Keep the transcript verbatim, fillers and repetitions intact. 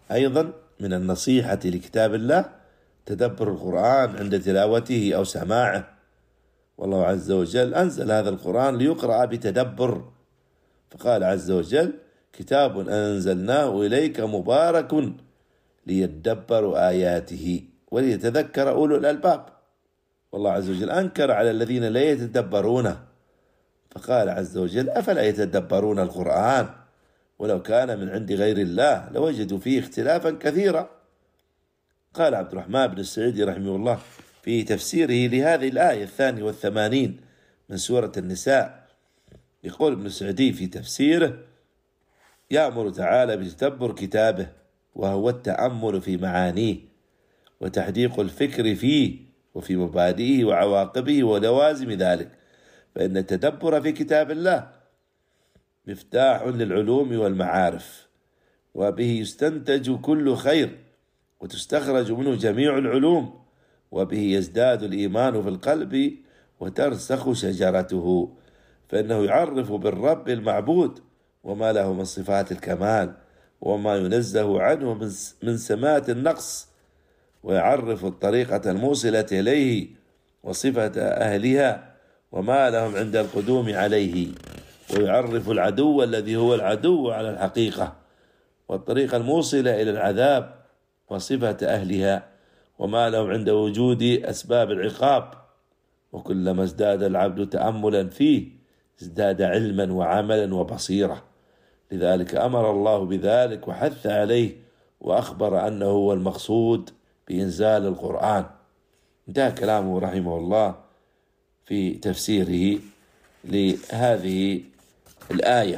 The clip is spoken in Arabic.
أيضا من النصيحة لكتاب الله تدبر القرآن عند تلاوته أو سماعه، والله عز وجل أنزل هذا القرآن ليقرأ بتدبر، فقال عز وجل: كتاب أنزلناه إليك مبارك ليدبروا آياته وليتذكر أولو الألباب. والله عز وجل أنكر على الذين لا يتدبرونه، فقال عز وجل: أفلا يتدبرون القرآن ولو كان من عند غير الله لوجدوا فيه اختلافا كثيرا. قال عبد الرحمن بن السعيدي رحمه الله في تفسيره لهذه الآية الثانية والثمانين من سورة النساء، يقول ابن السعدي في تفسيره: يأمر تعالى بتدبر كتابه، وهو التأمل في معانيه وتحديق الفكر فيه وفي مبادئه وعواقبه ولوازم ذلك، فإن التدبر في كتاب الله مفتاح للعلوم والمعارف، وبه يستنتج كل خير وتستخرج منه جميع العلوم، وبه يزداد الإيمان في القلب وترسخ شجرته، فإنه يعرف بالرب المعبود وما له من صفات الكمال وما ينزه عنه من سمات النقص، ويعرف الطريقة الموصلة إليه وصفة أهلها وما لهم عند القدوم عليه، ويعرف العدو الذي هو العدو على الحقيقة والطريقة الموصلة إلى العذاب وصفة أهلها وما لهم عند وجود أسباب العقاب. وكلما ازداد العبد تأملا فيه ازداد علما وعملا وبصيرة، لذلك أمر الله بذلك وحث عليه وأخبر أنه هو المقصود بإنزال القرآن. انتهى كلامه رحمه الله في تفسيره لهذه الآية.